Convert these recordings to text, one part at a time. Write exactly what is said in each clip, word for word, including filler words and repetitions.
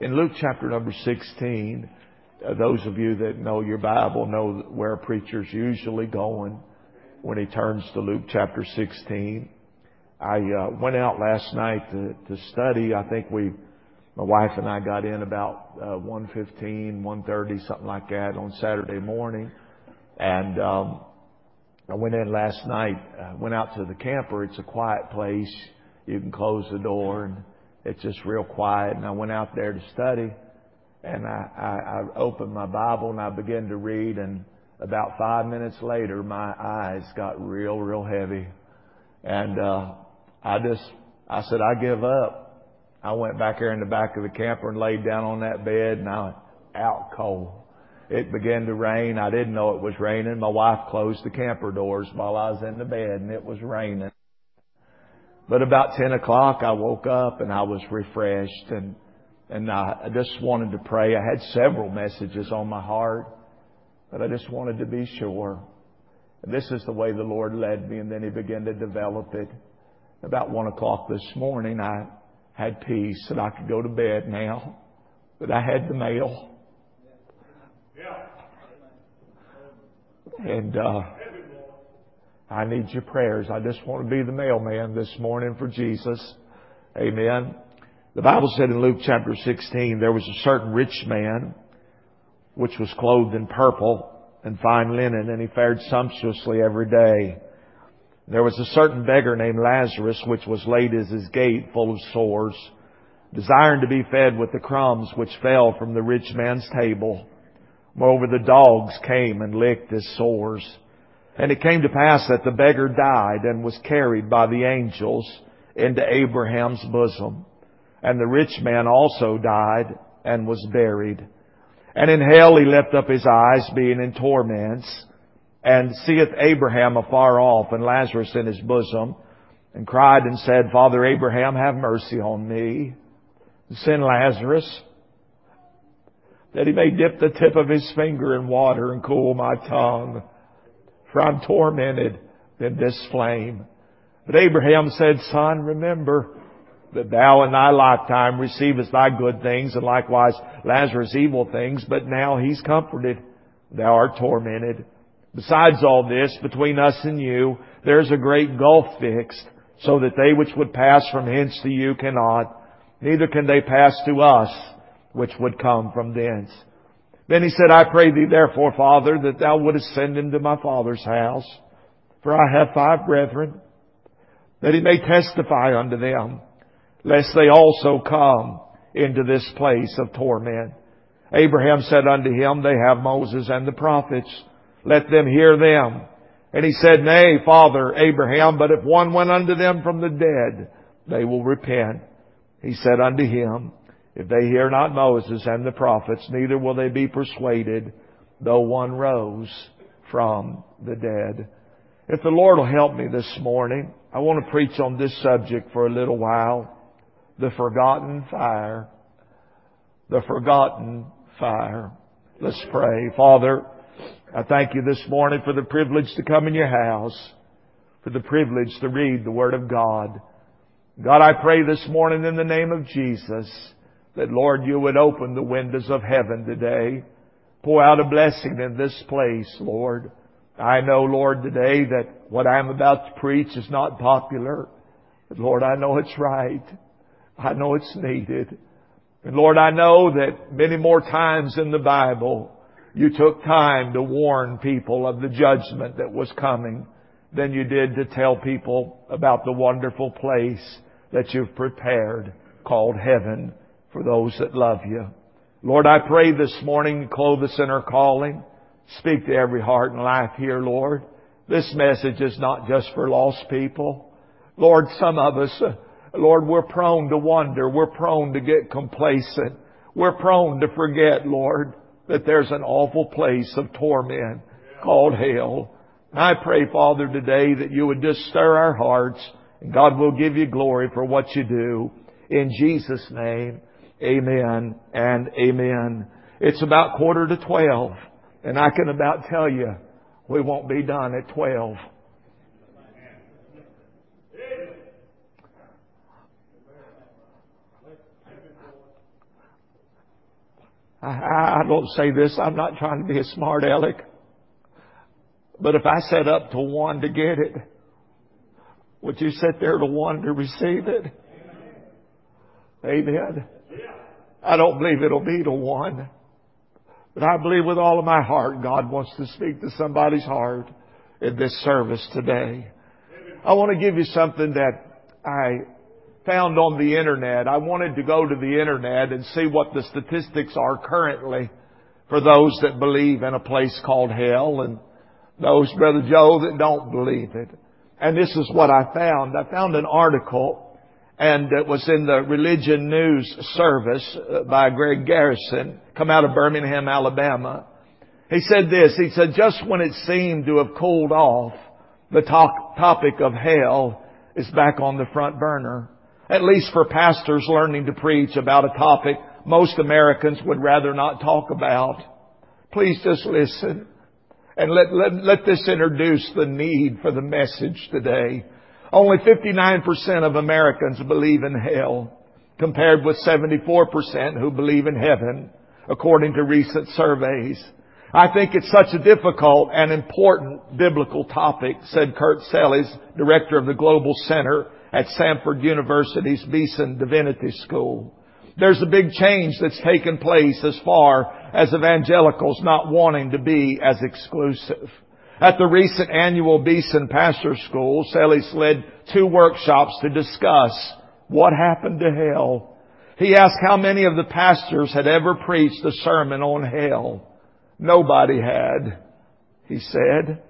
in Luke chapter number sixteen, uh, those of you that know your Bible know where a preacher's usually going when he turns to Luke chapter sixteen. I uh, went out last night to, to study. I think we, my wife and I got in about uh, one fifteen, one thirty, something like that on Saturday morning. And um, I went in last night, uh, went out to the camper. It's a quiet place. You can close the door and it's just real quiet. And I went out there to study. And I, I, I opened my Bible and I began to read. And about five minutes later, my eyes got real, real heavy. And uh, I just, I said, I give up. I went back there in the back of the camper and laid down on that bed, and I was out cold. It began to rain. I didn't know it was raining. My wife closed the camper doors while I was in the bed, and it was raining. But about ten o'clock, I woke up and I was refreshed, and and I, I just wanted to pray. I had several messages on my heart, but I just wanted to be sure. And this is the way the Lord led me, and then He began to develop it. About one o'clock this morning, I had peace and I could go to bed now. But I had the mail. And uh, I need your prayers. I just want to be the mailman this morning for Jesus. Amen. The Bible said in Luke chapter sixteen, there was a certain rich man which was clothed in purple and fine linen, and he fared sumptuously every day. There was a certain beggar named Lazarus, which was laid at his gate, full of sores, desiring to be fed with the crumbs which fell from the rich man's table. Moreover, the dogs came and licked his sores. And it came to pass that the beggar died and was carried by the angels into Abraham's bosom. And the rich man also died and was buried. And in hell he lifted up his eyes, being in torments, and seeth Abraham afar off, and Lazarus in his bosom, and cried and said, Father Abraham, have mercy on me. Send Lazarus, that he may dip the tip of his finger in water and cool my tongue, for I'm tormented in this flame. But Abraham said, Son, remember that thou in thy lifetime receivest thy good things, and likewise Lazarus evil things, but now he's comforted, thou art tormented. Besides all this, between us and you, there is a great gulf fixed, so that they which would pass from hence to you cannot, neither can they pass to us, which would come from thence. Then he said, I pray thee therefore, Father, that thou wouldest send him to my father's house, for I have five brethren, that he may testify unto them, lest they also come into this place of torment. Abraham said unto him, They have Moses and the prophets. Let them hear them. And he said, Nay, Father Abraham, but if one went unto them from the dead, they will repent. He said unto him, If they hear not Moses and the prophets, neither will they be persuaded, though one rose from the dead. If the Lord will help me this morning, I want to preach on this subject for a little while. The forgotten fire. The forgotten fire. Let's pray. Father, I thank you this morning for the privilege to come in your house, for the privilege to read the Word of God. God, I pray this morning in the name of Jesus that, Lord, you would open the windows of heaven today. Pour out a blessing in this place, Lord. I know, Lord, today that what I'm about to preach is not popular. But, Lord, I know it's right. I know it's needed. And, Lord, I know that many more times in the Bible, you took time to warn people of the judgment that was coming than you did to tell people about the wonderful place that you've prepared called heaven for those that love you. Lord, I pray this morning, clothe us in our calling. Speak to every heart and life here, Lord. This message is not just for lost people. Lord, some of us, Lord, we're prone to wonder. We're prone to get complacent. We're prone to forget, Lord, that there's an awful place of torment called hell. I pray, Father, today that you would just stir our hearts, and God will give you glory for what you do. In Jesus' name, amen and amen. It's about quarter to twelve, and I can about tell you we won't be done at twelve. I, I don't say this, I'm not trying to be a smart aleck. But if I set up to one to get it, would you sit there to one to receive it? Amen. I don't believe it'll be to one. But I believe with all of my heart God wants to speak to somebody's heart in this service today. I want to give you something that I found on the internet. I wanted to go to the internet and see what the statistics are currently for those that believe in a place called hell and those, Brother Joe, that don't believe it. And this is what I found. I found an article, and it was in the Religion News Service by Greg Garrison, come out of Birmingham, Alabama. He said this, he said, just when it seemed to have cooled off, the to- topic of hell is back on the front burner. At least for pastors learning to preach about a topic most Americans would rather not talk about. Please just listen. And let, let, let this introduce the need for the message today. Only fifty-nine percent of Americans believe in hell, compared with seventy-four percent who believe in heaven, according to recent surveys. I think it's such a difficult and important biblical topic, said Kurt Sellies, director of the Global Center at Samford University's Beeson Divinity School. There's a big change that's taken place as far as evangelicals not wanting to be as exclusive. At the recent annual Beeson Pastor School, Sellies led two workshops to discuss what happened to hell. He asked how many of the pastors had ever preached a sermon on hell. Nobody had, he said.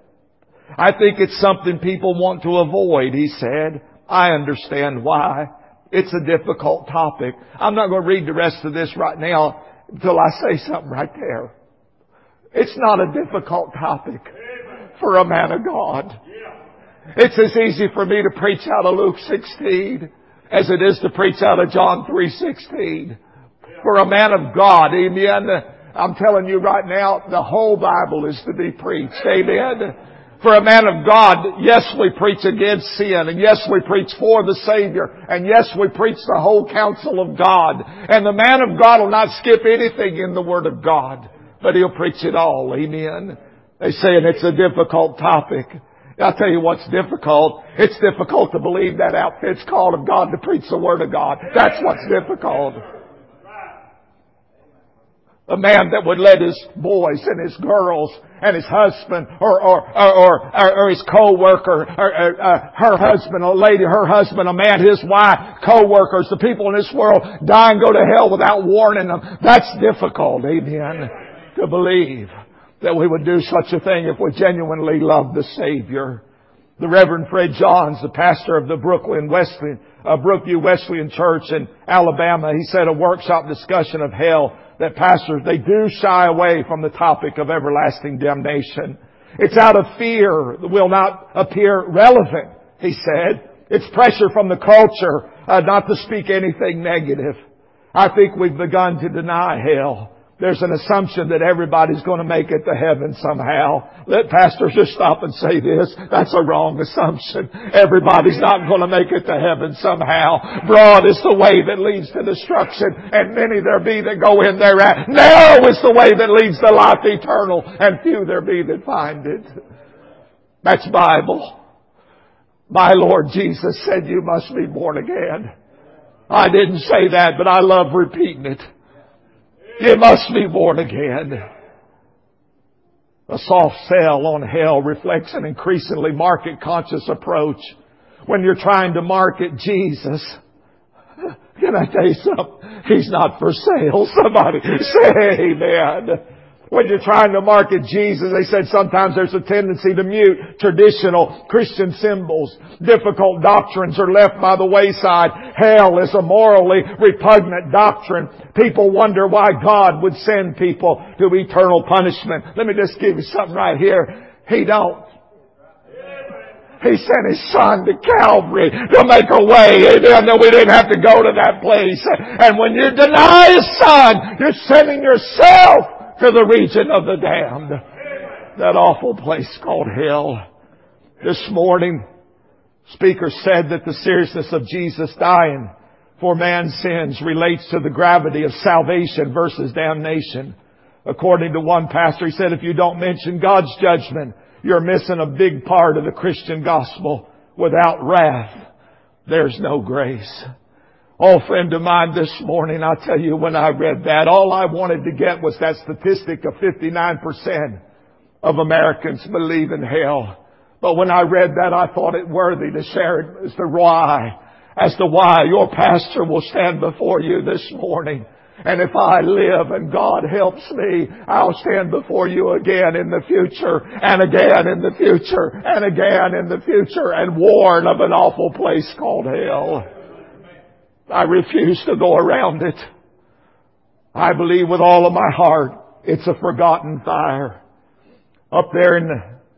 I think it's something people want to avoid, he said. I understand why. It's a difficult topic. I'm not going to read the rest of this right now until I say something right there. It's not a difficult topic for a man of God. It's as easy for me to preach out of Luke sixteen as it is to preach out of John three sixteen. For a man of God, amen. I'm telling you right now, the whole Bible is to be preached. Amen. For a man of God, yes, we preach against sin, and yes, we preach for the Savior, and yes, we preach the whole counsel of God. And the man of God will not skip anything in the Word of God, but he'll preach it all. Amen. They say it's a difficult topic. I'll tell you what's difficult. It's difficult to believe that outfit's called of God to preach the Word of God. That's what's difficult. A man that would let his boys and his girls and his husband or or or, or, or his co-worker, or, or, uh, her husband, a lady, her husband, a man, his wife, co-workers, the people in this world die and go to hell without warning them. That's difficult, amen, to believe that we would do such a thing if we genuinely love the Savior. The Reverend Fred Johns, the pastor of the Brooklyn Wesleyan, uh, Brookview Wesleyan Church in Alabama, he said a workshop discussion of hell that pastors, they do shy away from the topic of everlasting damnation. It's out of fear that will not appear relevant, he said. It's pressure from the culture uh, not to speak anything negative. I think we've begun to deny hell. There's an assumption that everybody's going to make it to heaven somehow. Let pastors just stop and say this. That's a wrong assumption. Everybody's not going to make it to heaven somehow. Broad is the way that leads to destruction, and many there be that go in thereat. Narrow is the way that leads to life eternal, and few there be that find it. That's Bible. My Lord Jesus said you must be born again. I didn't say that, but I love repeating it. You must be born again. A soft sell on hell reflects an increasingly market-conscious approach. When you're trying to market Jesus, can I tell you something? He's not for sale. Somebody say amen. When you're trying to market Jesus, they said sometimes there's a tendency to mute traditional Christian symbols. Difficult doctrines are left by the wayside. Hell is a morally repugnant doctrine. People wonder why God would send people to eternal punishment. Let me just give you something right here. He don't. He sent His Son to Calvary to make a way. Amen. That we didn't have to go to that place. And when you deny His Son, you're sending yourself to the region of the damned. That awful place called hell. This morning, speaker said that the seriousness of Jesus dying for man's sins relates to the gravity of salvation versus damnation. According to one pastor, he said, if you don't mention God's judgment, you're missing a big part of the Christian gospel. Without wrath, there's no grace. Oh, friend of mine, this morning, I'll tell you, when I read that, all I wanted to get was that statistic of fifty-nine percent of Americans believe in hell. But when I read that, I thought it worthy to share it as to why, as to why your pastor will stand before you this morning. And if I live and God helps me, I'll stand before you again in the future, and again in the future, and again in the future, and warn of an awful place called hell. I refuse to go around it. I believe with all of my heart it's a forgotten fire. Up there in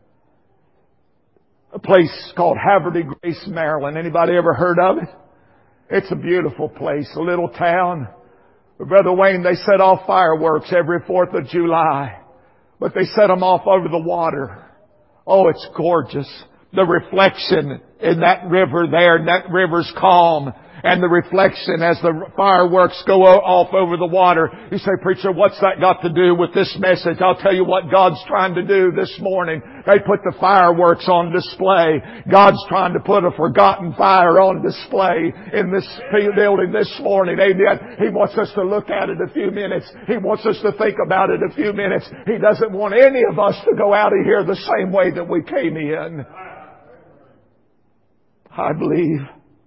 a place called Haverty Grace, Maryland. Anybody ever heard of it? It's a beautiful place, a little town. But Brother Wayne, they set off fireworks every fourth of July. But they set them off over the water. Oh, it's gorgeous. The reflection in that river there, and that river's calm. And the reflection as the fireworks go off over the water. You say, preacher, what's that got to do with this message? I'll tell you what God's trying to do this morning. They put the fireworks on display. God's trying to put a forgotten fire on display in this building this morning. Amen. He wants us to look at it a few minutes. He wants us to think about it a few minutes. He doesn't want any of us to go out of here the same way that we came in. I believe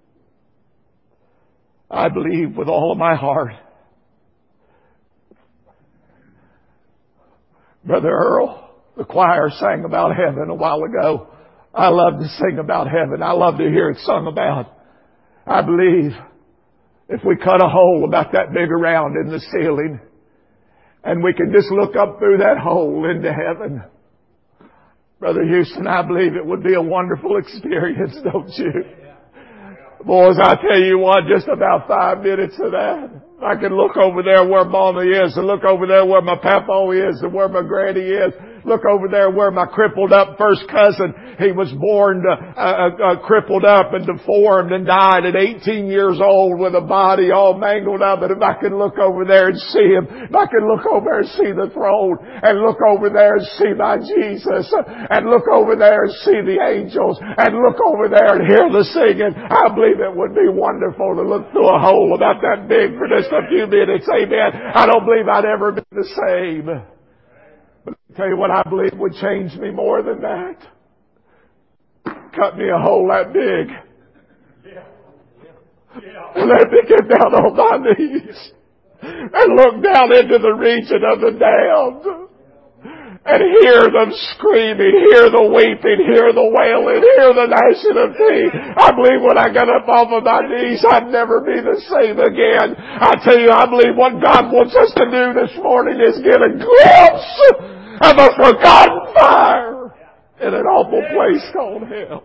I believe with all of my heart. Brother Earl, the choir sang about heaven a while ago. I love to sing about heaven. I love to hear it sung about. I believe if we cut a hole about that big around in the ceiling and we can just look up through that hole into heaven, Brother Houston, I believe it would be a wonderful experience, don't you? Boys, I tell you what, just about five minutes of that. I can look over there where Mama is, and look over there where my papa is, and where my granny is. Look over there where my crippled up first cousin, he was born uh, uh, uh, crippled up and deformed and died at eighteen years old with a body all mangled up. And if I can look over there and see him, if I can look over and see the throne, and look over there and see my Jesus, and look over there and see the angels, and look over there and hear the singing, I believe it would be wonderful to look through a hole about that big for just a few minutes. Amen. I don't believe I'd ever be the same. But I'll tell you what I believe would change me more than that. Cut me a hole that big. And let me get down on my knees and look down into the region of the damned and hear them screaming, hear the weeping, hear the wailing, hear the gnashing of teeth. I believe when I got up off of my knees, I'd never be the same again. I tell you, I believe what God wants us to do this morning is get a glimpse of a forgotten fire in an awful place called hell.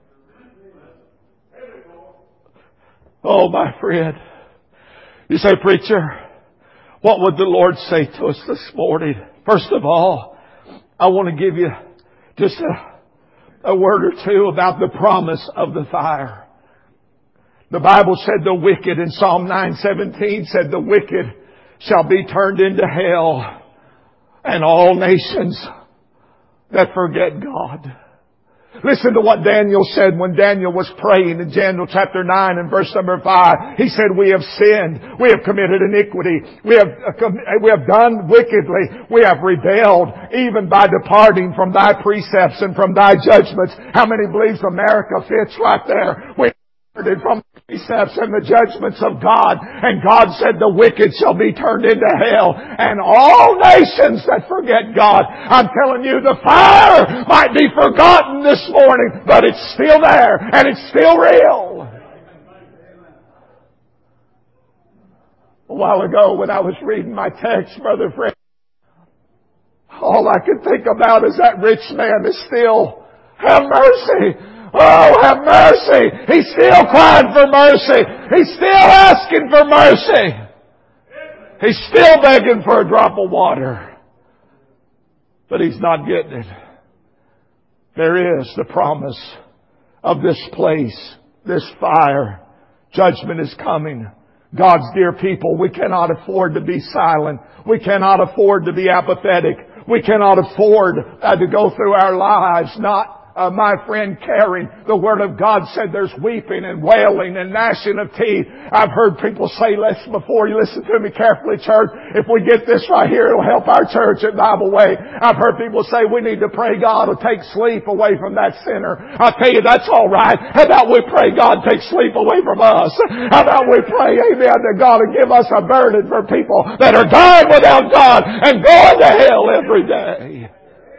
Oh, my friend. You say, preacher, what would the Lord say to us this morning? First of all, I want to give you just a, a word or two about the promise of the fire. The Bible said the wicked in Psalm nine seventeen said the wicked shall be turned into hell, and all nations that forget God. Listen to what Daniel said when Daniel was praying in Daniel chapter nine and verse number five. He said, we have sinned. We have committed iniquity. We have, we have done wickedly. We have rebelled even by departing from thy precepts and from thy judgments. How many believes America fits right there? We from the precepts and the judgments of God. And God said the wicked shall be turned into hell, and all nations that forget God. I'm telling you, the fire might be forgotten this morning, but it's still there and it's still real. A while ago when I was reading my text, Brother Fred, all I could think about is that rich man is still, have mercy. Oh, have mercy. He's still crying for mercy. He's still asking for mercy. He's still begging for a drop of water. But he's not getting it. There is the promise of this place, this fire. Judgment is coming. God's dear people, we cannot afford to be silent. We cannot afford to be apathetic. We cannot afford uh, to go through our lives not Uh, my friend caring. The Word of God said there's weeping and wailing and gnashing of teeth. I've heard people say, listen, before you listen to me carefully, church, if we get this right here, it'll help our church at Bible Way. I've heard people say we need to pray God will take sleep away from that sinner. I'll tell you, that's all right. How about we pray God take sleep away from us? How about we pray, amen, that God will give us a burden for people that are dying without God and going to hell every day?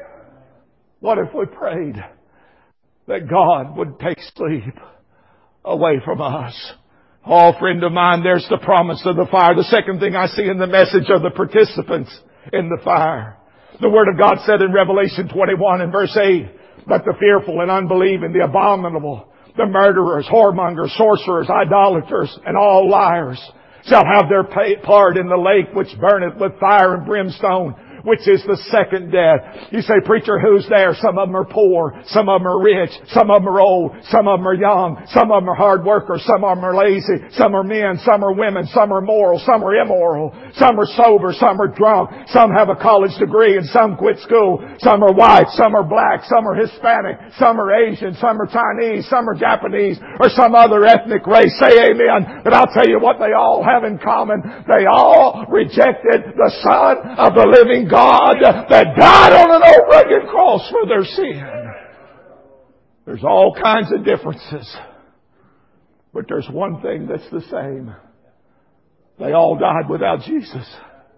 What if we prayed that God would take sleep away from us? Oh, friend of mine, there's the promise of the fire. The second thing I see in the message are the participants in the fire. The Word of God said in Revelation twenty-one and verse eight, but the fearful and unbelieving, the abominable, the murderers, whoremongers, sorcerers, idolaters, and all liars shall have their part in the lake which burneth with fire and brimstone, which is the second death. You say, preacher, who's there? Some of them are poor. Some of them are rich. Some of them are old. Some of them are young. Some of them are hard workers. Some of them are lazy. Some are men. Some are women. Some are moral. Some are immoral. Some are sober. Some are drunk. Some have a college degree and some quit school. Some are white. Some are black. Some are Hispanic. Some are Asian. Some are Chinese. Some are Japanese or some other ethnic race. Say amen. But I'll tell you what they all have in common. They all rejected the Son of the living God. God that died on an old rugged cross for their sin. There's all kinds of differences. But there's one thing that's the same. They all died without Jesus.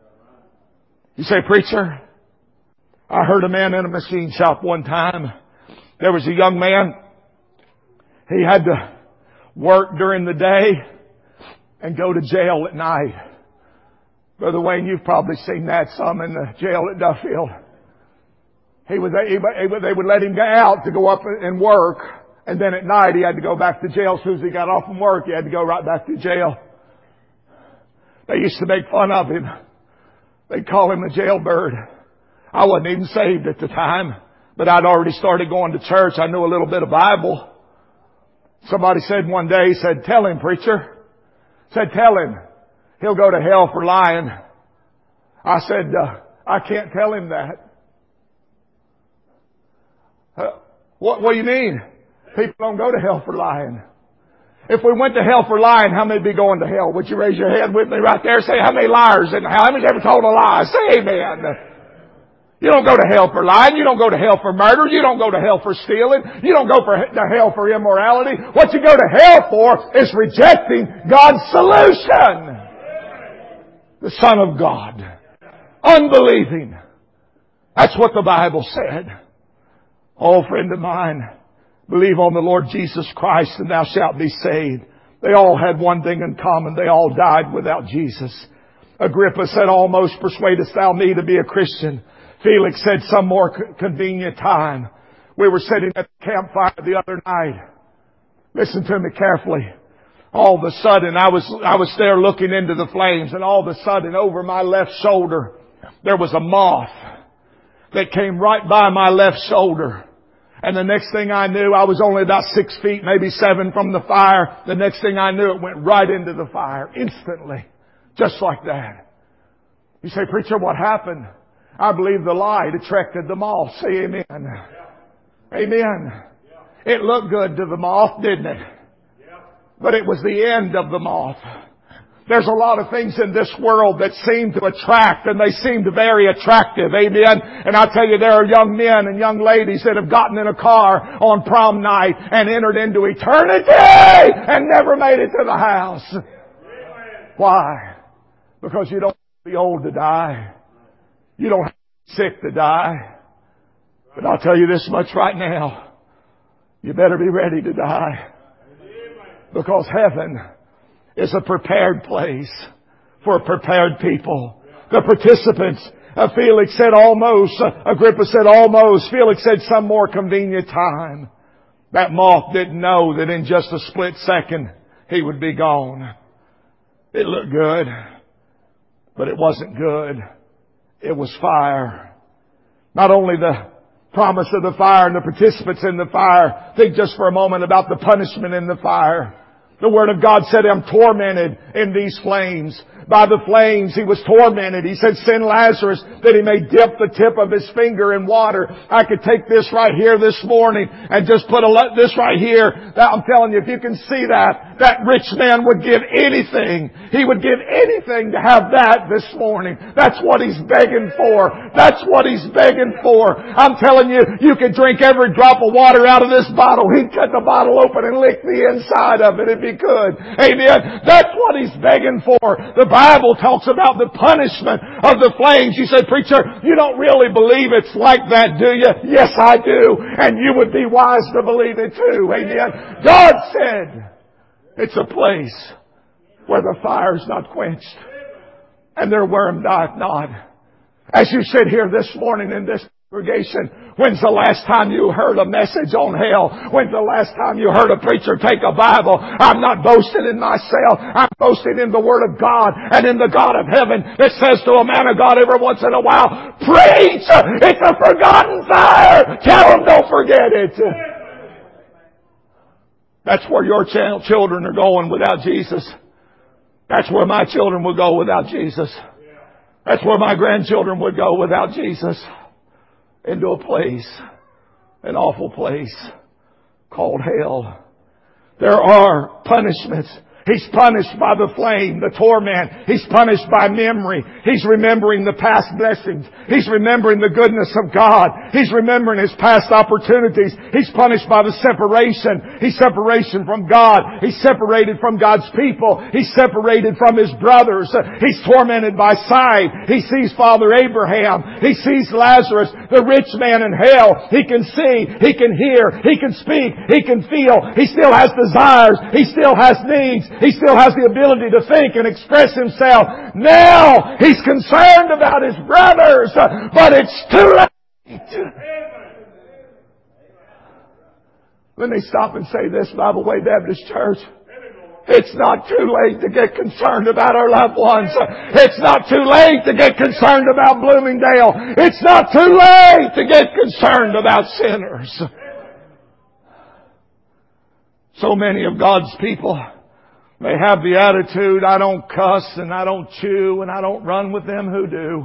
You say, preacher, I heard a man in a machine shop one time. There was a young man. He had to work during the day and go to jail at night. Brother Wayne, you've probably seen that some in the jail at Duffield. He was, he, they would let him go out to go up and work, and then at night he had to go back to jail. As soon as he got off from work, he had to go right back to jail. They used to make fun of him. They'd call him a jailbird. I wasn't even saved at the time, but I'd already started going to church. I knew a little bit of Bible. Somebody said one day, he said, tell him, preacher. Said, tell him. He'll go to hell for lying. I said, uh, I can't tell him that. Uh, what, what do you mean? People don't go to hell for lying. If we went to hell for lying, how many would be going to hell? Would you raise your hand with me right there? Say, how many liars in hell? How many's ever told a lie? Say amen. You don't go to hell for lying. You don't go to hell for murder. You don't go to hell for stealing. You don't go for, to hell for immorality. What you go to hell for is rejecting God's solution. The Son of God. Unbelieving. That's what the Bible said. Oh, friend of mine, believe on the Lord Jesus Christ and thou shalt be saved. They all had one thing in common. They all died without Jesus. Agrippa said, almost persuadest thou me to be a Christian. Felix said, some more convenient time. We were sitting at the campfire the other night. Listen to me carefully. All of a sudden, I was, I was there looking into the flames, and all of a sudden, over my left shoulder, there was a moth that came right by my left shoulder. And the next thing I knew, I was only about six feet, maybe seven from the fire. The next thing I knew, it went right into the fire instantly. Just like that. You say, preacher, what happened? I believe the light attracted the moth. Say amen. Amen. It looked good to the moth, didn't it? But it was the end of the moth. There's a lot of things in this world that seem to attract, and they seem to very attractive. Amen. And I tell you, there are young men and young ladies that have gotten in a car on prom night and entered into eternity and never made it to the house. Why? Because you don't have to be old to die. You don't have to be sick to die. But I'll tell you this much right now. You better be ready to die. Because heaven is a prepared place for a prepared people. The participants, uh, Felix said almost, uh, Agrippa said almost, Felix said some more convenient time. That moth didn't know that in just a split second he would be gone. It looked good, but it wasn't good. It was fire. Not only the promise of the fire and the participants in the fire. Think just for a moment about the punishment in the fire. The Word of God said, I'm tormented in these flames. By the flames, He was tormented. He said, send Lazarus that he may dip the tip of his finger in water. I could take this right here this morning and just put a le- this right here. That, I'm telling you, if you can see that, that rich man would give anything. He would give anything to have that this morning. That's what he's begging for. That's what he's begging for. I'm telling you, you could drink every drop of water out of this bottle. He'd cut the bottle open and lick the inside of it if he could. Amen. That's what he's begging for. The Bible talks about the punishment of the flames. You say, preacher, you don't really believe it's like that, do you? Yes, I do. And you would be wise to believe it too. Amen. God said it's a place where the fire's not quenched and their worm dieth not. As you sit here this morning in this congregation, when's the last time you heard a message on hell? When's the last time you heard a preacher take a Bible? I'm not boasting in myself. I'm boasting in the Word of God and in the God of heaven that says to a man of God every once in a while, preach! It's a forgotten fire! Tell them don't forget it! That's where your ch- children are going without Jesus. That's where my children will go without Jesus. That's where my grandchildren would go without Jesus. Into a place, an awful place called hell. There are punishments. He's punished by the flame, the torment. He's punished by memory. He's remembering the past blessings. He's remembering the goodness of God. He's remembering His past opportunities. He's punished by the separation. He's separation from God. He's separated from God's people. He's separated from His brothers. He's tormented by sight. He sees Father Abraham. He sees Lazarus, the rich man in hell. He can see. He can hear. He can speak. He can feel. He still has desires. He still has needs. He still has the ability to think and express himself. Now, he's concerned about his brothers, but it's too late. Let me stop and say this, Bible Way Baptist Church. It's not too late to get concerned about our loved ones. It's not too late to get concerned about Bloomingdale. It's not too late to get concerned about sinners. So many of God's people, they have the attitude, I don't cuss and I don't chew and I don't run with them who do.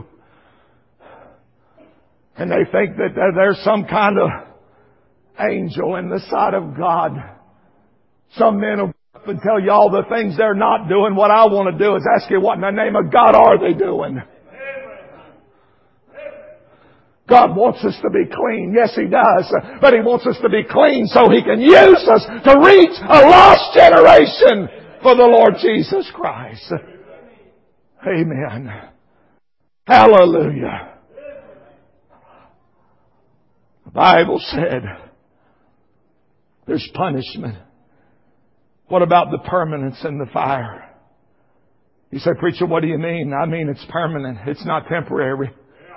And they think that there's some kind of angel in the sight of God. Some men will get up and tell you all the things they're not doing. What I want to do is ask you, what in the name of God are they doing? God wants us to be clean. Yes, He does. But He wants us to be clean so He can use us to reach a lost generation for the Lord Jesus Christ. Amen. Hallelujah. The Bible said there's punishment. What about the permanence in the fire? You say, preacher, what do you mean? I mean it's permanent. It's not temporary.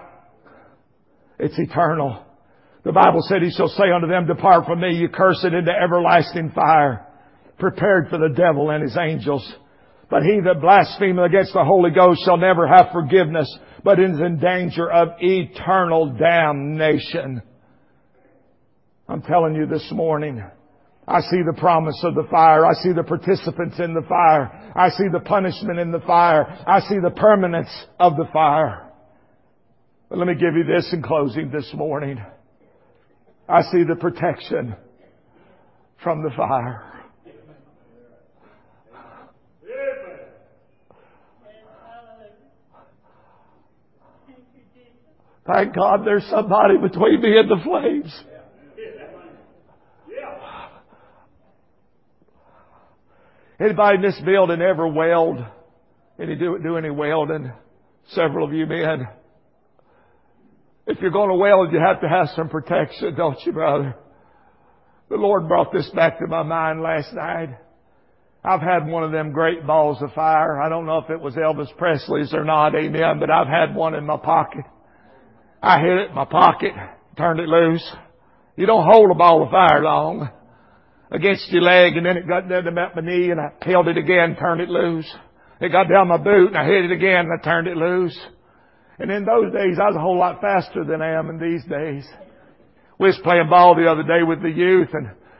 It's eternal. The Bible said, He shall say unto them, depart from me, you cursed, into everlasting fire, prepared for the devil and his angels. But he that blasphemeth against the Holy Ghost shall never have forgiveness, but is in danger of eternal damnation. I'm telling you this morning, I see the promise of the fire. I see the participants in the fire. I see the punishment in the fire. I see the permanence of the fire. But let me give you this in closing this morning. I see the protection from the fire. Thank God there's somebody between me and the flames. Anybody in this building ever weld? Any do, do any welding? Several of you men. If you're going to weld, you have to have some protection, don't you, brother? The Lord brought this back to my mind last night. I've had one of them great balls of fire. I don't know if it was Elvis Presley's or not, amen, but I've had one in my pocket. I hit it in my pocket, turned it loose. You don't hold a ball of fire long. Against your leg, and then it got down about my knee, and I held it again, turned it loose. It got down my boot, and I hit it again, and I turned it loose. And in those days, I was a whole lot faster than I am in these days. We was playing ball the other day with the youth, and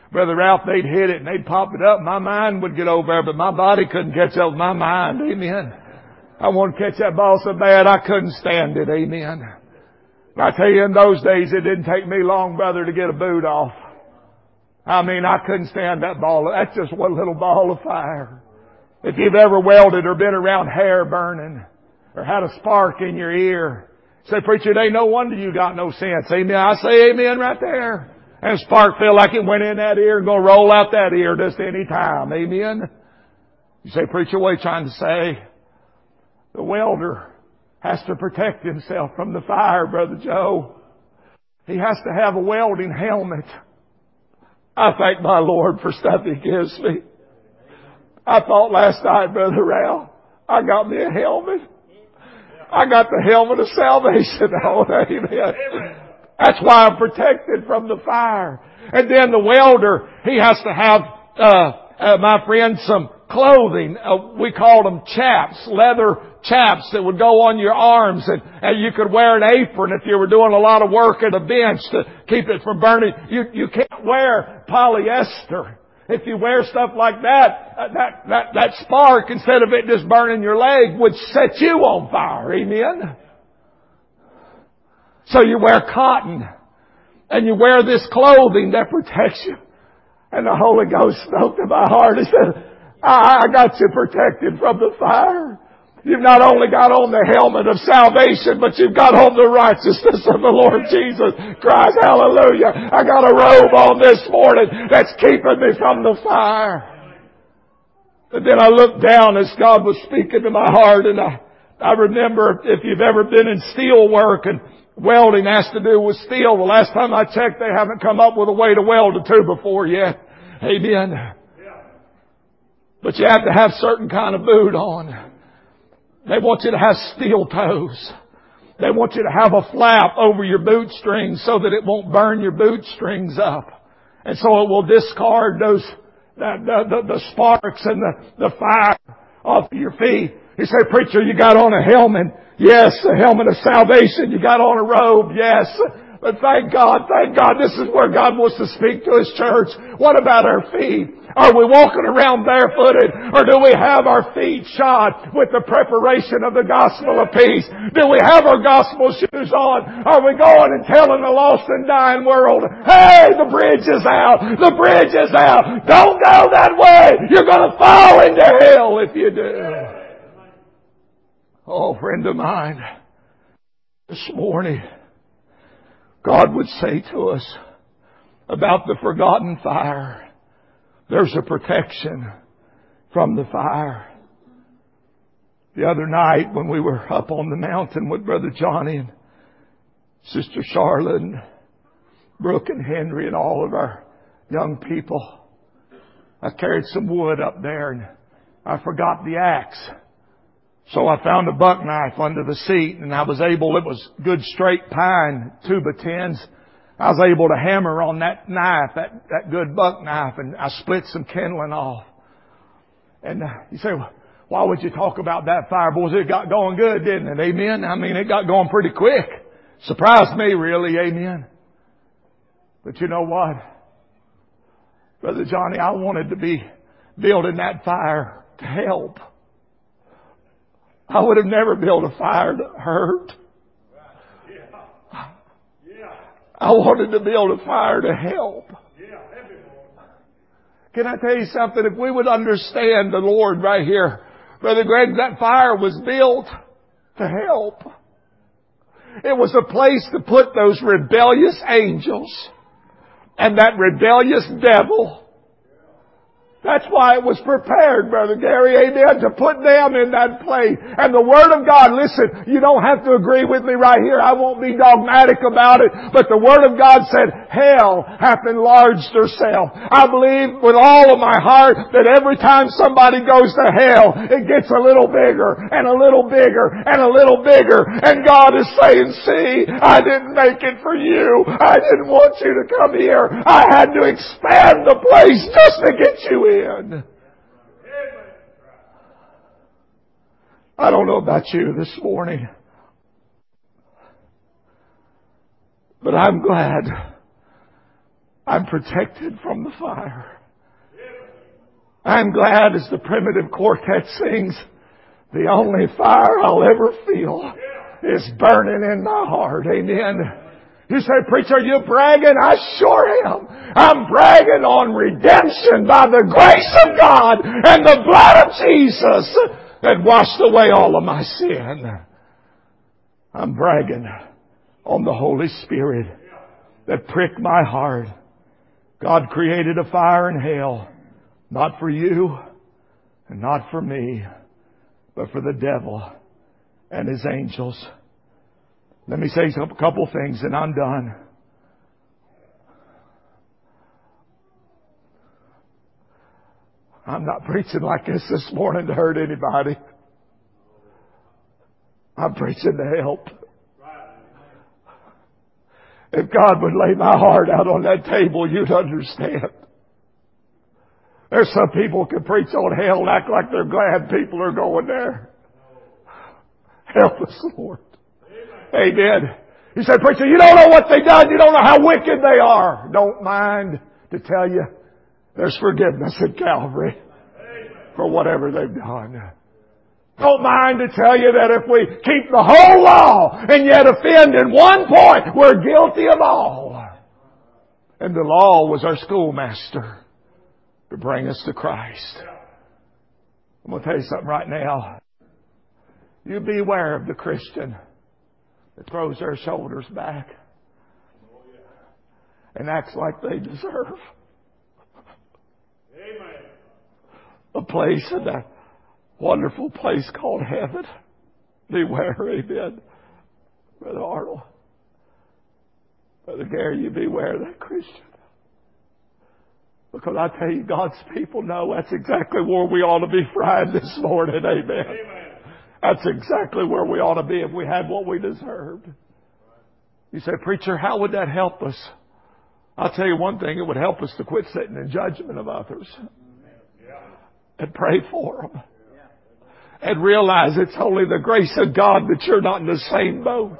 Brother Ralph, they'd hit it and they'd pop it up. My mind would get over there, but my body couldn't catch up with my mind. Amen. I wanted to catch that ball so bad I couldn't stand it. Amen. And I tell you, in those days, it didn't take me long, brother, to get a boot off. I mean, I couldn't stand that ball. That's just one little ball of fire. If you've ever welded or been around hair burning or had a spark in your ear, say, preacher, it ain't no wonder you got no sense. Amen. I say amen right there. And a spark felt like it went in that ear and going to roll out that ear just any time. Amen. You say, preacher, what are you trying to say? The welder has to protect himself from the fire, Brother Joe. He has to have a welding helmet. I thank my Lord for stuff He gives me. I thought last night, Brother Ralph, I got me a helmet. I got the helmet of salvation on. Amen. That's why I'm protected from the fire. And then the welder, he has to have, uh, uh my friend, some clothing. Uh, we called them chaps, leather chaps that would go on your arms, and, and you could wear an apron if you were doing a lot of work at a bench to keep it from burning. You, you can't wear polyester. If you wear stuff like that, uh, that, that, that spark, instead of it just burning your leg, would set you on fire. Amen. So you wear cotton, and you wear this clothing that protects you. And the Holy Ghost spoke to my heart and said, I, I got you protected from the fire. You've not only got on the helmet of salvation, but you've got on the righteousness of the Lord Jesus Christ. Hallelujah. I got a robe on this morning that's keeping me from the fire. And then I looked down as God was speaking to my heart, and I, I remember, if you've ever been in steel work, and welding has to do with steel. The last time I checked, they haven't come up with a way to weld a two before yet. Amen. But you have to have certain kind of boot on. They want you to have steel toes. They want you to have a flap over your boot strings so that it won't burn your boot strings up. And so it will discard those, the, the, the sparks and the, the fire off your feet. You say, preacher, you got on a helmet. Yes, a helmet of salvation. You got on a robe. Yes. But thank God, thank God, this is where God wants to speak to His church. What about our feet? Are we walking around barefooted, or do we have our feet shod with the preparation of the gospel of peace? Do we have our gospel shoes on? Are we going and telling the lost and dying world, hey, the bridge is out, the bridge is out, don't go that way, you're going to fall into hell if you do. Oh, friend of mine, this morning, God would say to us about the forgotten fire. There's a protection from the fire. The other night when we were up on the mountain with Brother Johnny and Sister Charlotte and Brooke and Henry and all of our young people, I carried some wood up there and I forgot the axe. So I found a buck knife under the seat, and I was able, it was good straight pine, two by tens. I was able to hammer on that knife, that, that good buck knife, and I split some kindling off. And uh, you say, well, why would you talk about that fire? Boys, it got going good, didn't it? Amen? I mean, it got going pretty quick. Surprised me, really. Amen? But you know what? Brother Johnny, I wanted to be building that fire to help. I would have never built a fire to hurt. I wanted to build a fire to help. Can I tell you something? If we would understand the Lord right here, Brother Greg, that fire was built to help. It was a place to put those rebellious angels and that rebellious devil. That's why it was prepared, Brother Gary, amen, to put them in that place. And the Word of God, listen, you don't have to agree with me right here. I won't be dogmatic about it. But the Word of God said, hell hath enlarged herself. I believe with all of my heart that every time somebody goes to hell, it gets a little bigger and a little bigger and a little bigger. And God is saying, see, I didn't make it for you. I didn't want you to come here. I had to expand the place just to get you in. I don't know about you this morning, but I'm glad I'm protected from the fire. I'm glad, as the primitive quartet sings, the only fire I'll ever feel is burning in my heart. Amen. You say, preacher, you bragging? I sure am. I'm bragging on redemption by the grace of God and the blood of Jesus that washed away all of my sin. I'm bragging on the Holy Spirit that pricked my heart. God created a fire in hell, not for you and not for me, but for the devil and his angels. Let me say a couple things and I'm done. I'm not preaching like this this morning to hurt anybody. I'm preaching to help. If God would lay my heart out on that table, you'd understand. There's some people who can preach on hell and act like they're glad people are going there. Help us, Lord. Amen. You say, preacher, you don't know what they've done. You don't know how wicked they are. Don't mind to tell you there's forgiveness at Calvary for whatever they've done. Don't mind to tell you that if we keep the whole law and yet offend in one point, we're guilty of all. And the law was our schoolmaster to bring us to Christ. I'm going to tell you something right now. You beware of the Christian that throws their shoulders back and acts like they deserve a place in that wonderful place called heaven. Beware, amen. Brother Arnold. Brother Gary, you beware of that Christian. Because I tell you, God's people know that's exactly where we ought to be fried this morning, amen. Amen. That's exactly where we ought to be if we had what we deserved. You say, preacher, how would that help us? I'll tell you one thing, it would help us to quit sitting in judgment of others. And pray for them. And realize it's only the grace of God that you're not in the same boat.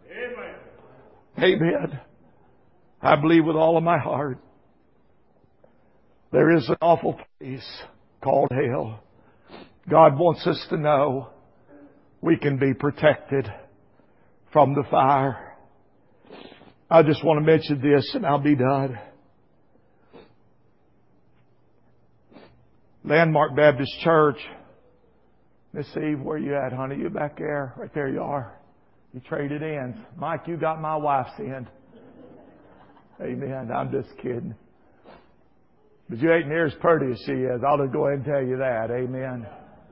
Amen. I believe with all of my heart there is an awful place called hell. God wants us to know we can be protected from the fire. I just want to mention this and I'll be done. Landmark Baptist Church. Miss Eve, where you at, honey? You back there? Right there you are. You traded ends. Mike, you got my wife's end. Amen. I'm just kidding. But you ain't near as pretty as she is. I'll just go ahead and tell you that. Amen.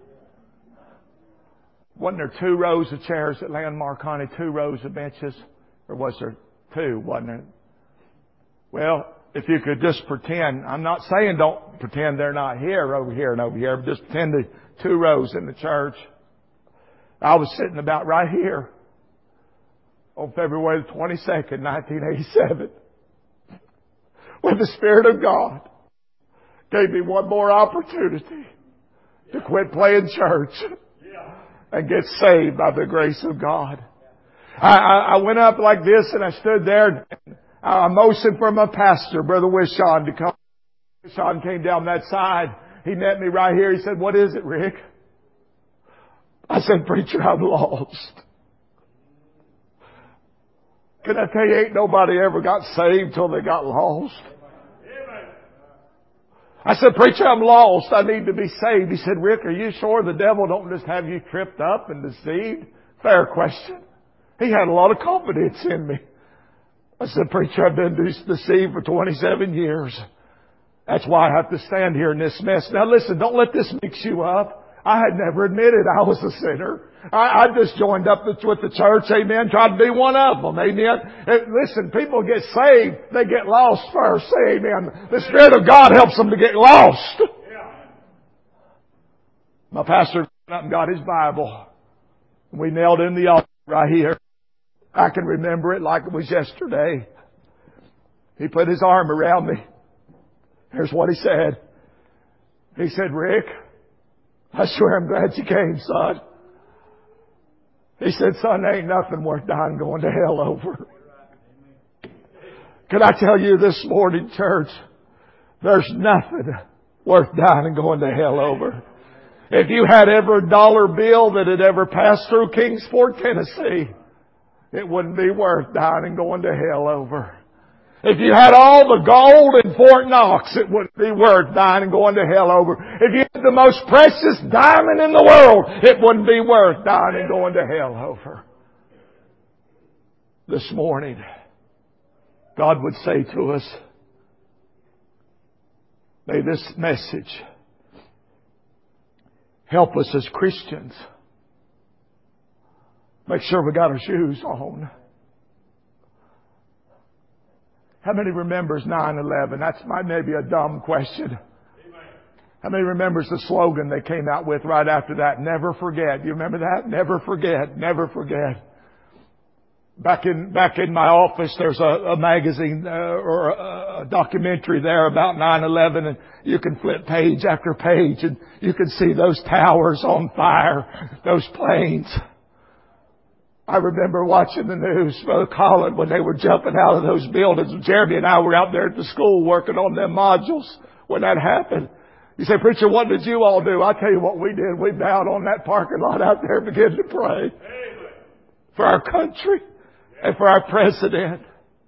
Wasn't there two rows of chairs at Landmark, honey? Two rows of benches? Or was there two, wasn't there? Well, if you could just pretend, I'm not saying don't pretend they're not here, over here and over here, but just pretend the two rows in the church. I was sitting about right here on February the twenty-second, nineteen eighty-seven, when the Spirit of God gave me one more opportunity to quit playing church and get saved by the grace of God. I, I, I went up like this and I stood there and I motioned for my pastor, Brother Wishon, to come. Wishon came down that side. He met me right here. He said, "What is it, Rick?" I said, "Preacher, I'm lost." Can I tell you, ain't nobody ever got saved till they got lost. I said, "Preacher, I'm lost. I need to be saved." He said, "Rick, are you sure the devil don't just have you tripped up and deceived?" Fair question. He had a lot of confidence in me. I said, "Preacher, I've been deceived for twenty-seven years. That's why I have to stand here in this mess." Now listen, don't let this mix you up. I had never admitted I was a sinner. I, I just joined up with the church, amen, tried to be one of them, amen. And listen, people get saved, they get lost first, say amen. The Spirit of God helps them to get lost. My pastor went up and got his Bible. We nailed in the altar right here. I can remember it like it was yesterday. He put his arm around me. Here's what he said. He said, "Rick, I swear I'm glad you came, son." He said, "Son, ain't nothing worth dying going to hell over." Can I tell you this morning, church, there's nothing worth dying and going to hell over. If you had every dollar bill that had ever passed through Kingsport, Tennessee, it wouldn't be worth dying and going to hell over. If you had all the gold in Fort Knox, it wouldn't be worth dying and going to hell over. If you had the most precious diamond in the world, it wouldn't be worth dying and going to hell over. This morning, God would say to us, may this message help us as Christians. Make sure we got our shoes on. How many remembers nine eleven? That's my, maybe a dumb question. How many remembers the slogan they came out with right after that? Never forget. You remember that? Never forget. Never forget. Back in, back in my office, there's a, a magazine uh, or a, a documentary there about nine eleven, and you can flip page after page and you can see those towers on fire, those planes. I remember watching the news, Brother Colin, when they were jumping out of those buildings. Jeremy and I were out there at the school working on them modules when that happened. You say, preacher, what did you all do? I'll tell you what we did. We bowed on that parking lot out there and began to pray for our country and for our president.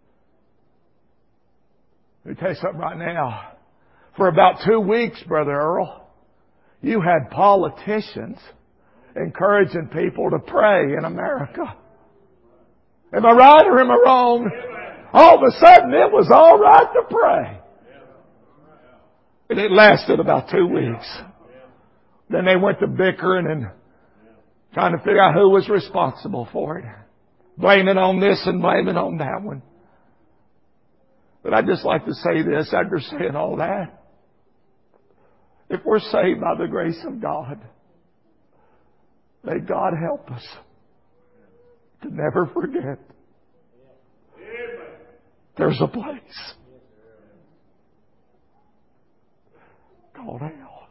Let me tell you something right now. For about two weeks, Brother Earl, you had politicians encouraging people to pray in America. Am I right or am I wrong? All of a sudden it was all right to pray. And it lasted about two weeks. Then they went to bickering and trying to figure out who was responsible for it. Blaming on this and blaming on that one. But I'd just like to say this after saying all that. If we're saved by the grace of God, may God help us to never forget there's a place called hell.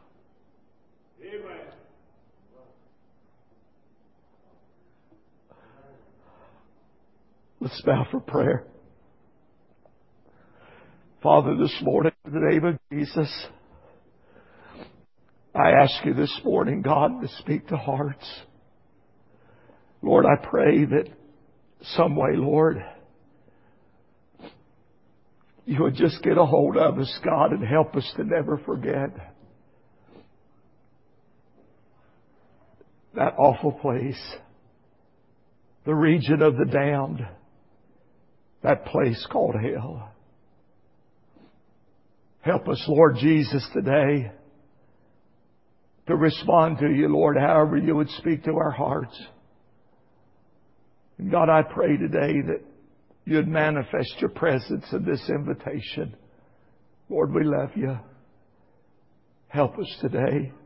Let's bow for prayer. Father, this morning, in the name of Jesus, I ask you this morning, God, to speak to hearts. Lord, I pray that some way, Lord, you would just get a hold of us, God, and help us to never forget that awful place, the region of the damned, that place called hell. Help us, Lord Jesus, today to respond to you, Lord, however you would speak to our hearts. And God, I pray today that you'd manifest your presence in this invitation. Lord, we love you. Help us today.